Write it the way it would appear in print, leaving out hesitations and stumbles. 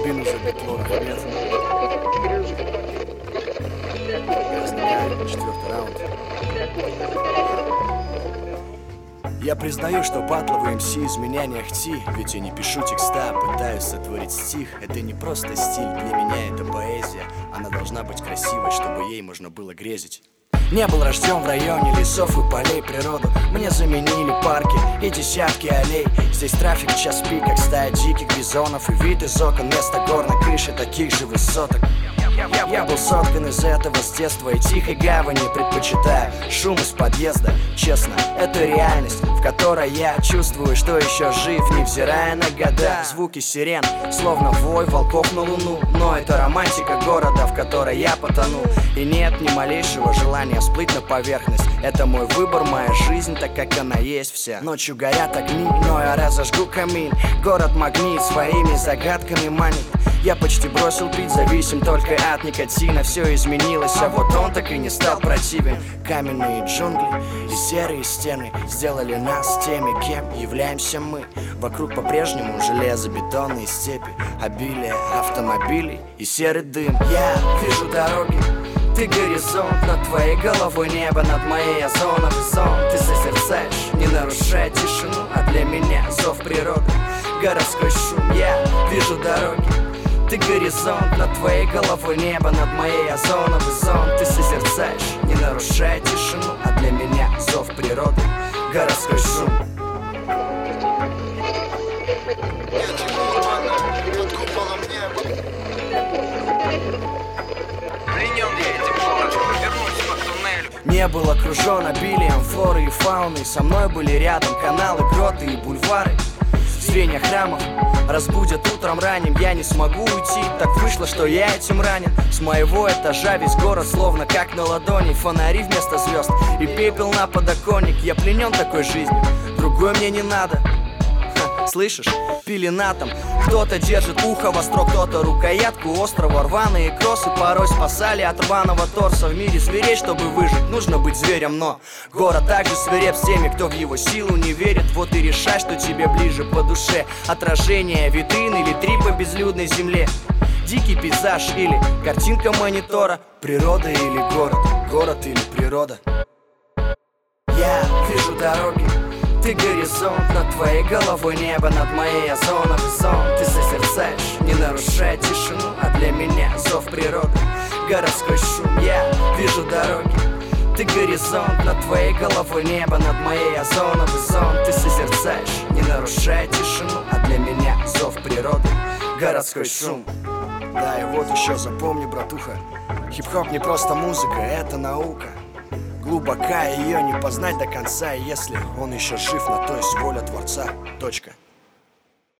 Спину за битлорах нет. Возникает 4-й раунд. Я признаю, что батловый МС из меня не ахти. Ведь я не пишу текста, а пытаюсь сотворить стих. Это не просто стиль, для меня это поэзия. Она должна быть красивой, чтобы ей можно было грезить. Не был рожден в районе лесов и полей природу. Мне заменили парки и десятки аллей. Здесь трафик час пик, как стая диких бизонов. И вид из окон вместо гор на крыше таких же высоток. Я был соткан из этого с детства и тихой гавани предпочитаю шум из подъезда. Честно, это реальность, в которой я чувствую, что еще жив, невзирая на года. Звуки сирен, словно вой волков на луну. Но это романтика города, в которой я потонул. И нет ни малейшего желания всплыть на поверхность. Это мой выбор, моя жизнь, так как она есть вся. Ночью горят огни, но я разожгу камин. Город-магнит своими загадками манит. Я почти бросил пить, зависим только от никотина. Все изменилось, а вот он так и не стал противен. Каменные джунгли и серые стены сделали нас теми, кем являемся мы. Вокруг по-прежнему железобетонные степи, обилие автомобилей и серый дым. Я вижу дороги, ты горизонт, над твоей головой небо, над моей озоновый зон. Ты созерцаешь, не нарушая тишину, а для меня зов природы, городской шум. Я вижу дороги, ты горизонт, над твоей головой небо, над моей озоновый зон. Ты созерцаешь, не нарушая тишину, а для меня зов природы, городской шум. Не был окружен обилием флоры и фауны. Со мной были рядом каналы, гроты и бульвары. Звенья храмов разбудят утром ранним. Я не смогу уйти, так вышло, что я этим ранен. С моего этажа весь город словно как на ладони. Фонари вместо звезд и пепел на подоконник. Я пленен такой жизнью, другой мне не надо. Слышишь? Пелена там. Кто-то держит ухо востро, кто-то рукоятку острова. Рваные кроссы порой спасали от рваного торса. В мире зверей, чтобы выжить, нужно быть зверем. Но город также свиреп с теми, кто в его силу не верит. Вот и решай, что тебе ближе по душе. Отражение витрин или три по безлюдной земле. Дикий пейзаж или картинка монитора. Природа или город, город или природа. Я вижу дороги, ты горизонт, над твоей головой небо, над моей озоновый зон. Ты созерцаешь, не нарушая тишину, а для меня зов природы, городской шум. Я вижу дороги, ты горизонт, над твоей головой небо, над моей озоновый зон. Ты созерцаешь, не нарушая тишину, а для меня зов природы, городской шум. Да, и вот еще запомни, братуха, хип-хоп не просто музыка, это наука. Глубока, ее не познать до конца, если он еще жив, на то есть воля Творца. Точка.